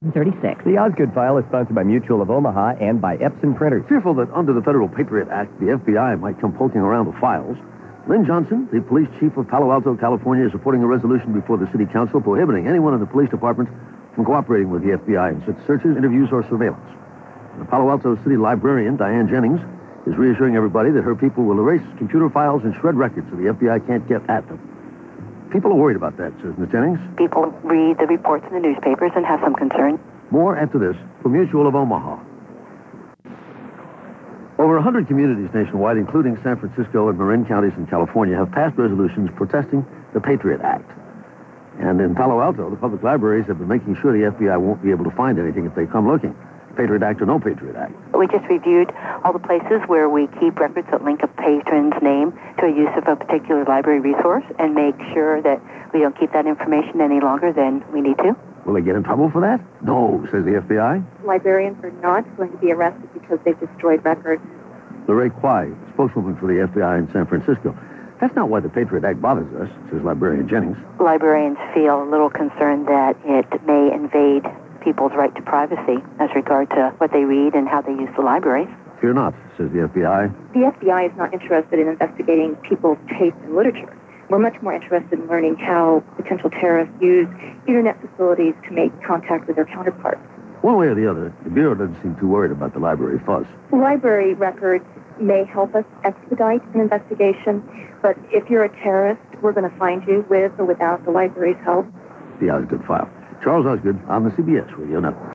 36. The Osgood File is sponsored by Mutual of Omaha and by Epson Printers. Fearful that under the Federal Patriot Act, the FBI might come poking around the files, Lynn Johnson, the police chief of Palo Alto, California, is supporting a resolution before the city council prohibiting anyone in the police department from cooperating with the FBI in such searches, interviews, or surveillance. The Palo Alto city librarian, Diane Jennings, is reassuring everybody that her people will erase computer files and shred records so the FBI can't get at them. People are worried about that, says Ms. Jennings. People read the reports in the newspapers and have some concern. More after this from Mutual of Omaha. Over 100 communities nationwide, including San Francisco and Marin counties in California, have passed resolutions protesting the Patriot Act. And in Palo Alto, the public libraries have been making sure the FBI won't be able to find anything if they come looking. Patriot Act or no Patriot Act. We just reviewed all the places where we keep records that link a patron's name to a use of a particular library resource and make sure that we don't keep that information any longer than we need to. Will they get in trouble for that? No, says the FBI. Librarians are not going to be arrested because they've destroyed records. Lorraine Kwai, spokeswoman for the FBI in San Francisco. That's not why the Patriot Act bothers us, says librarian Jennings. Librarians feel a little concerned that it may invade people's right to privacy as regard to what they read and how they use the libraries. Fear not, says the FBI. The FBI is not interested in investigating people's taste in literature. We're much more interested in learning how potential terrorists use internet facilities to make contact with their counterparts. One way or the other, the Bureau doesn't seem too worried about the library fuss. Library records may help us expedite an investigation, but if you're a terrorist, we're going to find you with or without the library's help. The Osgood File. Charles Osgood on the CBS Radio Network.